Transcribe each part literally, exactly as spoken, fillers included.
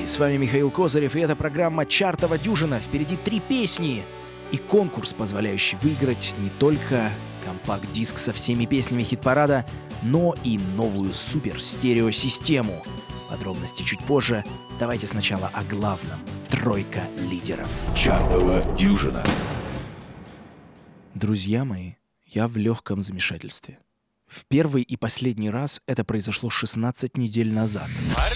с вами Михаил Козырев, и это программа «Чартова дюжина». Впереди три песни и конкурс, позволяющий выиграть не только компакт-диск со всеми песнями хит-парада, но и новую супер-стереосистему. Подробности чуть позже. Давайте сначала о главном. Тройка лидеров. Чартова дюжина. Друзья мои, я в легком замешательстве. В первый и последний раз это произошло шестнадцать недель назад.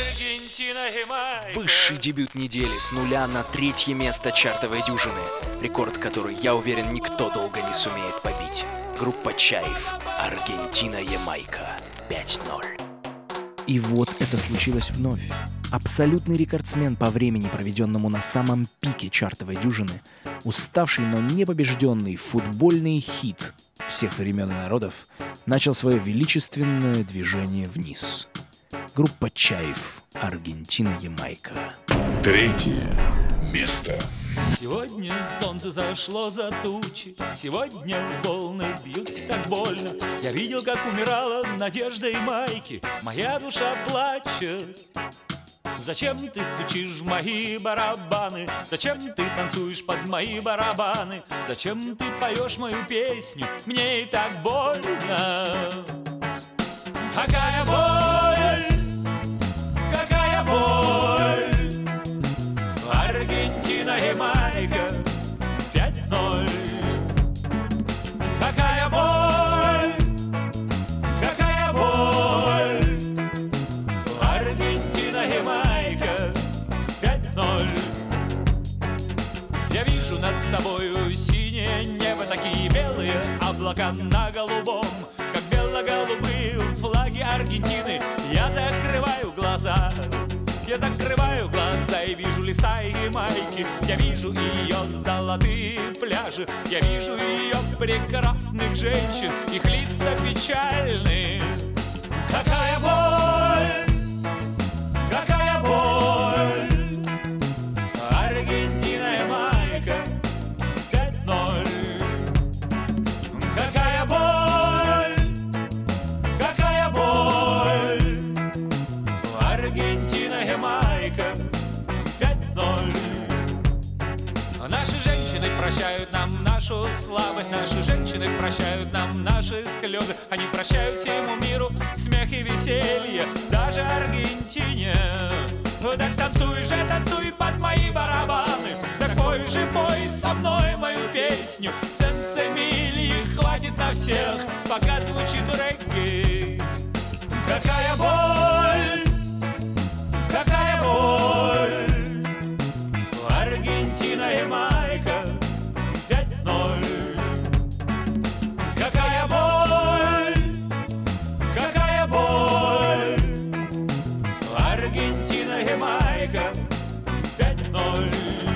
Высший дебют недели с нуля на третье место чартовой дюжины. Рекорд, который, я уверен, никто долго не сумеет побить. Группа Чайф. Аргентина-Ямайка. пять ноль. И вот это случилось вновь. Абсолютный рекордсмен по времени, проведенному на самом пике чартовой дюжины, уставший, но непобежденный футбольный хит всех времен и народов, начал свое величественное движение вниз. Группа Чайф. Аргентина-Ямайка. Третье место. Сегодня солнце зашло за тучи, сегодня волны бьют так больно. Я видел, как умирала надежда и майки, моя душа плачет. Зачем ты стучишь в мои барабаны? Зачем ты танцуешь под мои барабаны? Зачем ты поешь мою песню? Мне и так больно. Какая боль, какая боль. Аргентина, Ямайка, пять ноль. Какая боль, какая боль. Аргентина, Ямайка, пять ноль. Я вижу над собою синее небо, такие белые облака на голубом, как бело-голубые флаги Аргентины. Я закрываю глаза, я закрываю глаза и вижу леса и Ямайки. Я вижу ее золотые пляжи, я вижу ее прекрасных женщин, их лица печальные. Какая боль, какая боль. Аргентина, Ямайка, пять ноль. Какая боль, какая боль. Аргентина, Ямайка, пять ноль. Наши женщины прощают нам нашу слабость, наши женщины прощают нам наши слезы. Они прощают всему миру смех и веселье, даже Аргентине. Ну так танцуй же, танцуй под мои барабаны, так пой же, пой со мной мою песню. Сенсемилии хватит на всех, пока звучит регги. Какая боль, какая боль. Аргентина, Ямайка, пять ноль. Какая боль, какая боль. Аргентина, Ямайка, пять ноль.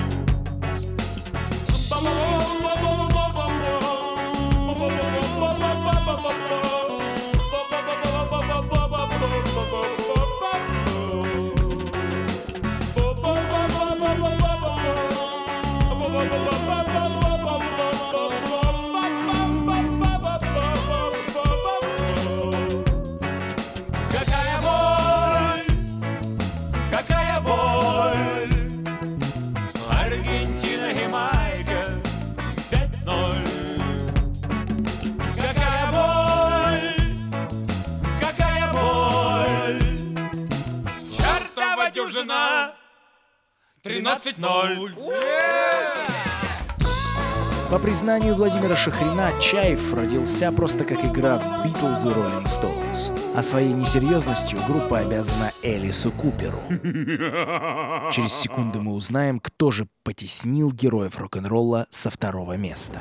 Какая боль, какая боль. Аргентина, Ямайка, пять ноль. Какая боль, какая боль. Чартова дюжина, тринадцать ноль. По признанию Владимира Шахрина, Чайф родился просто как игра в Beatles и Rolling Stones. А своей несерьезностью группа обязана Элису Куперу. Через секунду мы узнаем, кто же потеснил героев рок-н-ролла со второго места.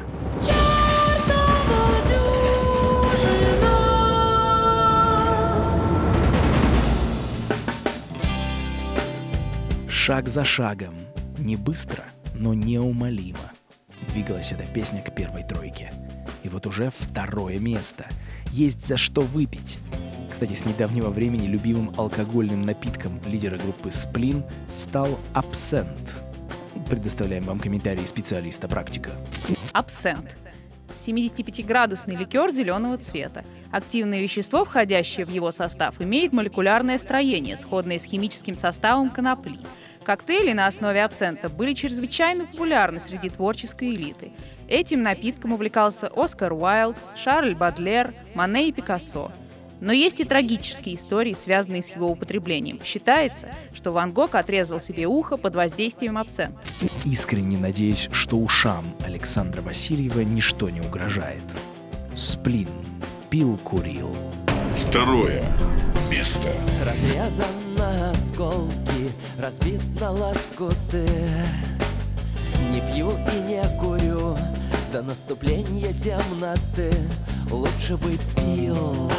Шаг за шагом, не быстро, но неумолимо двигалась эта песня к первой тройке. И вот уже второе место. Есть за что выпить. Кстати, с недавнего времени любимым алкогольным напитком лидера группы Сплин стал абсент. Предоставляем вам комментарии специалиста-практика. Абсент. семидесятипятиградусный ликер зеленого цвета. Активное вещество, входящее в его состав, имеет молекулярное строение, сходное с химическим составом конопли. Коктейли на основе абсента были чрезвычайно популярны среди творческой элиты. Этим напитком увлекался Оскар Уайлд, Шарль Бадлер, Мане и Пикассо. Но есть и трагические истории, связанные с его употреблением. Считается, что Ван Гог отрезал себе ухо под воздействием абсента. Искренне надеюсь, что ушам Александра Васильева ничто не угрожает. Сплин. Пил, курил. Второе место. Разрезан на осколки, разбит на лоскуты. Не пью и не курю до наступления темноты. Лучше бы пил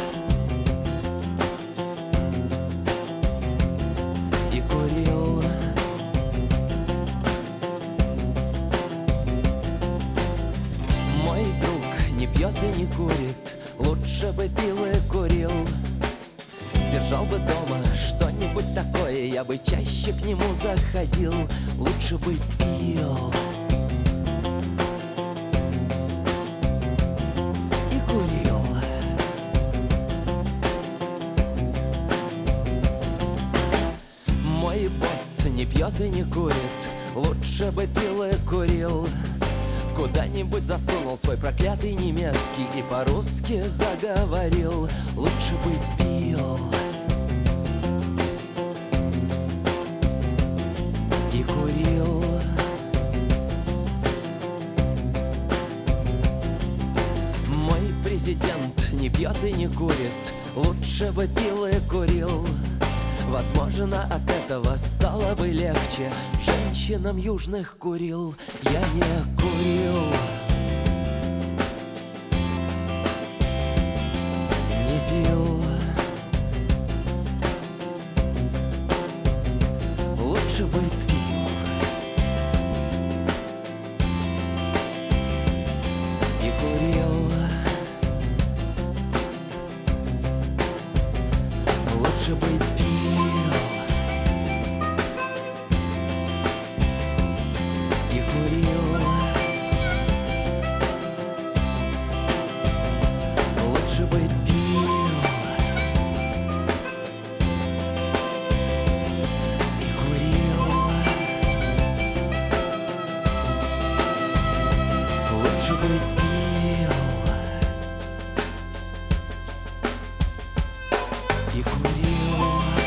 и курил. Мой друг не пьет и не курит. Лучше бы пил и курил. Держал бы дома что-нибудь такое, я бы чаще к нему заходил. Лучше бы пил и курил. Мой босс не пьет и не курит. Лучше бы пил и курил. Куда-нибудь засунул свой проклятый немецкий и по-русски заговорил. Лучше бы пил и курил. Мой президент не пьет и не курит. Лучше бы пил и курил. Возможно, от этого стало бы легче. Женщинам южных курил. Я не курил, не пил. Лучше бы пил и курил. Лучше бы пил и курил. Лучше бы пил и курил. Лучше бы пил и курил.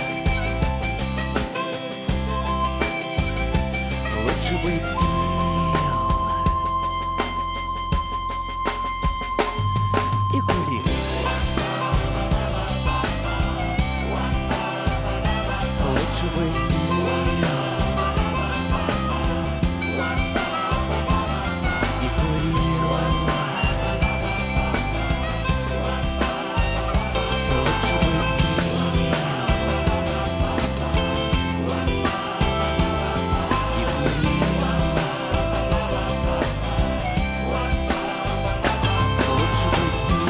Лучше бы пил и курил. Лучше бы пил и курил. Лучше бы и курил. Лучше бы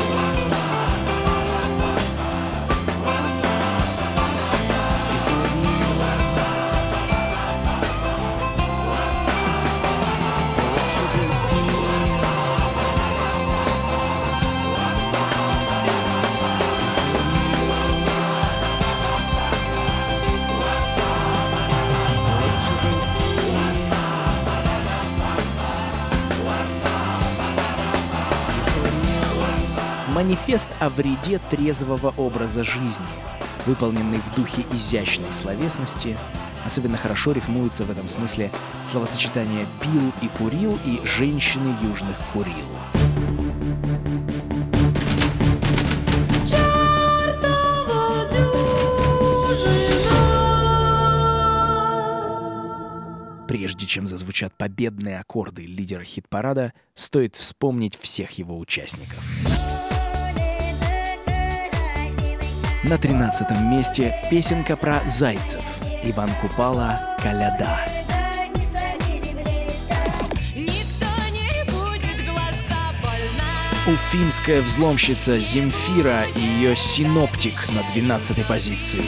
Манифест о вреде трезвого образа жизни, выполненный в духе изящной словесности. Особенно хорошо рифмуются в этом смысле словосочетания «пил и курил» и «женщины южных курил». Прежде чем зазвучат победные аккорды лидера хит-парада, стоит вспомнить всех его участников. На тринадцатом месте песенка про зайцев. Иван Купала «Коляда». Уфимская взломщица Земфира и ее синоптик на двенадцатой позиции.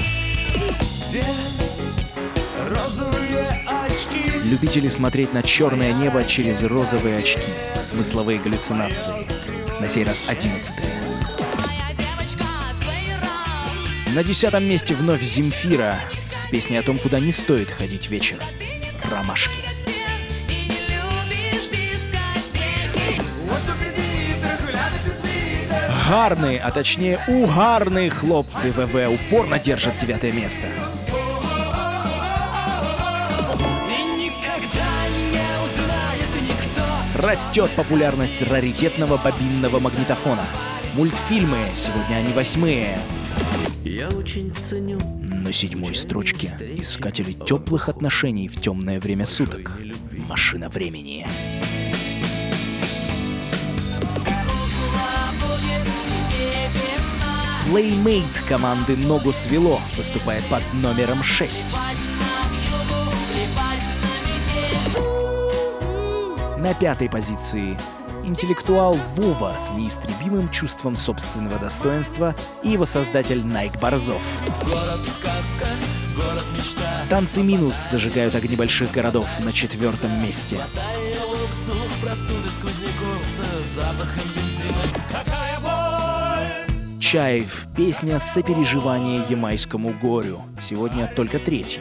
Любители смотреть на черное небо через розовые очки. Смысловые галлюцинации. На сей раз одиннадцатая. На десятом месте вновь Земфира с песней о том, куда не стоит ходить вечером. «Ромашки». Гарные, а точнее угарные хлопцы ВВ упорно держат девятое место. Растет популярность раритетного бобинного магнитофона. Мультфильмы, сегодня они восьмые. Я очень ценю. На седьмой строчке искатели теплых отношений в темное время суток. «Машина времени». Playmate команды «Ногу свело» выступает под номером шесть. На пятой позиции интеллектуал Вова с неистребимым чувством собственного достоинства и его создатель Найк Борзов. Танцы минус зажигают огни больших городов на четвертом месте. Чаев. Песня «Сопереживание ямайскому горю». Сегодня только третья.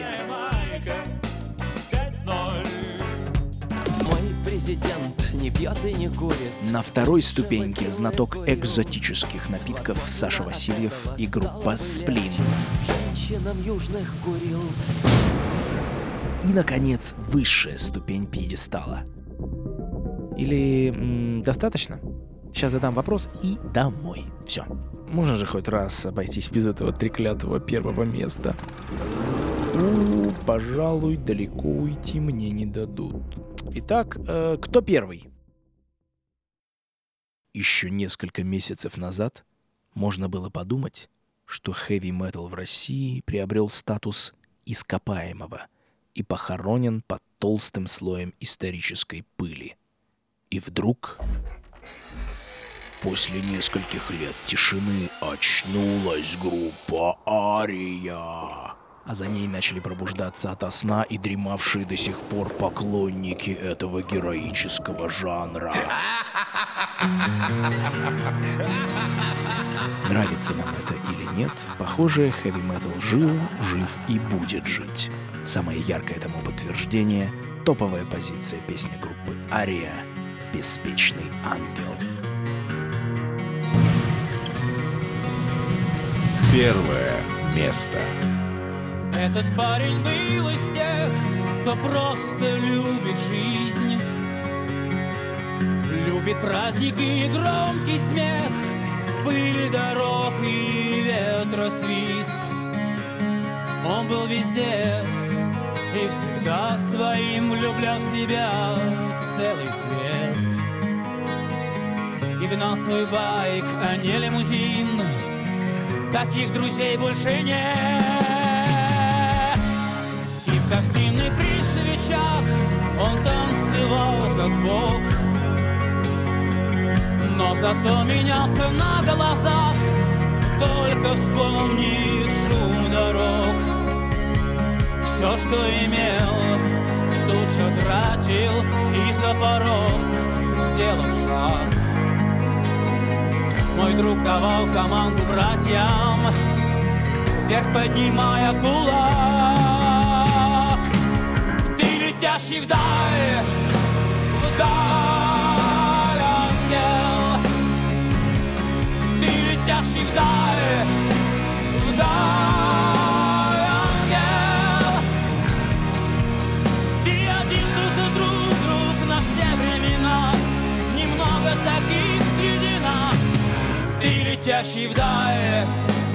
Мой президент не пьет и не курит. На второй ступеньке знаток экзотических напитков Саша Васильев и группа «Сплин». Женщинам южных курил. И, наконец, высшая ступень пьедестала. Или м, достаточно? Сейчас задам вопрос и домой. Все. Можно же хоть раз обойтись без этого треклятого первого места. У, пожалуй, далеко уйти мне не дадут. Итак, э, кто первый? Еще несколько месяцев назад можно было подумать, что хэви-метал в России приобрел статус ископаемого и похоронен под толстым слоем исторической пыли. И вдруг, после нескольких лет тишины, очнулась группа «Ария». А за ней начали пробуждаться ото сна и дремавшие до сих пор поклонники этого героического жанра. Нравится нам это или нет, похоже, хэви-метал жил, жив и будет жить. Самое яркое тому подтверждение — топовая позиция песни группы «Ария» «Беспечный ангел». Первое место. Этот парень был из тех, кто просто любит жизнь, любит праздники и громкий смех, пыль дорог и ветросвист. Он был везде и всегда своим влюблял в себя целый свет. И гнал свой байк, а не лимузин. Таких друзей больше нет. И в гостиной при свечах он танцевал как бог, но зато менялся на глазах. Только вспомнит шум дорог. Все, что имел, тут же тратил и за порог сделал шаг. Мой друг давал команду братьям, вверх поднимая кулак. Ты летящий вдаль, вдаль, ангел. Ты летящий вдаль, вдаль, ангел. Ты один только друг, друг на все времена. Немного таких среди нас. Ты летящий вдаль,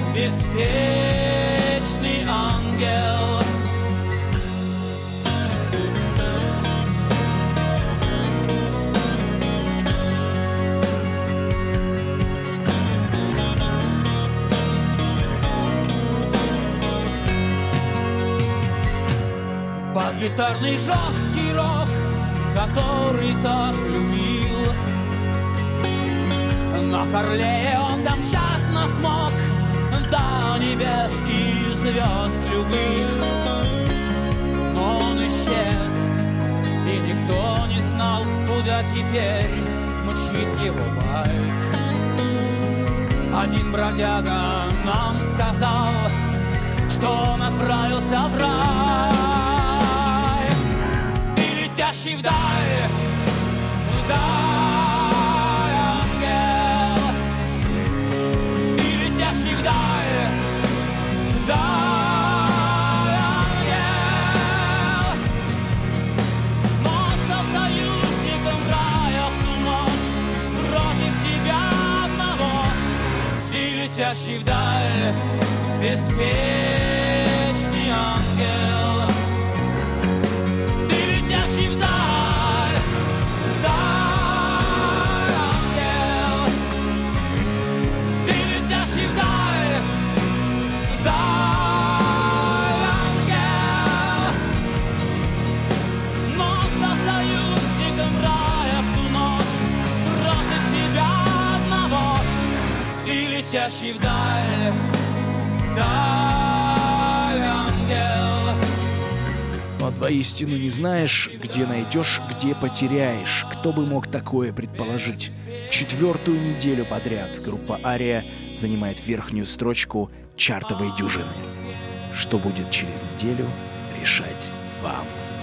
беспечный ангел. Под гитарный жесткий рок, который так любил, на Харлее он домчать нас мог до небес и звезд любых. Но он исчез, и никто не знал, куда теперь мчит его байк. Один бродяга нам сказал, что он отправился в рай. И летящий вдаль, вдаль ангел, и летящий вдаль, вдаль ангел. Но он стал союзником рая в ту ночь против тебя одного. И летящий вдаль беспечный ангел, и летящий вдаль, вдаль ангел, и летящий вдаль, вдаль ангел. Но он стал союзником рая в ту ночь против тебя одного. И летящий вдаль, вдаль ангел. Вот воистину не знаешь, где найдешь, где потеряешь. Кто бы мог такое предположить? Четвертую неделю подряд группа Ария занимает верхнюю строчку чартовой дюжины. Что будет через неделю, решать вам.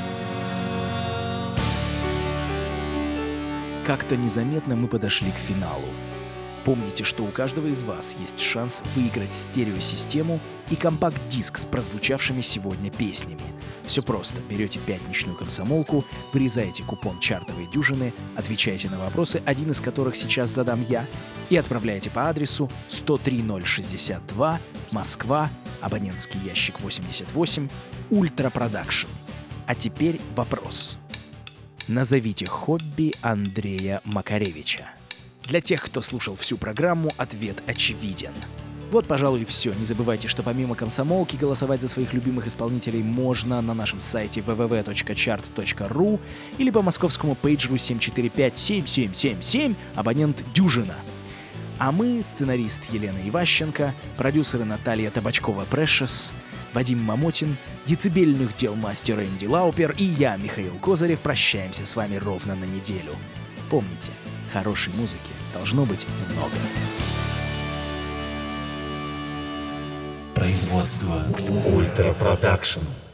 Как-то незаметно мы подошли к финалу. Помните, что у каждого из вас есть шанс выиграть стереосистему и компакт-диск с прозвучавшими сегодня песнями. Все просто. Берете пятничную комсомолку, вырезаете купон чартовой дюжины, отвечаете на вопросы, один из которых сейчас задам я, и отправляете по адресу сто три ноль шестьдесят два, Москва, абонентский ящик восемьдесят восемь, Ультра Продакшн. А теперь вопрос. Назовите хобби Андрея Макаревича. Для тех, кто слушал всю программу, ответ очевиден. Вот, пожалуй, и все. Не забывайте, что помимо комсомолки голосовать за своих любимых исполнителей можно на нашем сайте дабл ю дабл ю дабл ю точка чарт точка ру или по московскому пейджеру семь четыре пять семь семь семь семь, абонент дюжина. А мы, сценарист Елена Иващенко, продюсеры Наталья Табачкова-Прэшес, Вадим Мамотин, децибельных дел мастер Энди Лаупер и я, Михаил Козырев, прощаемся с вами ровно на неделю. Помните, хорошей музыки должно быть много. Производство Ультра Продакшн.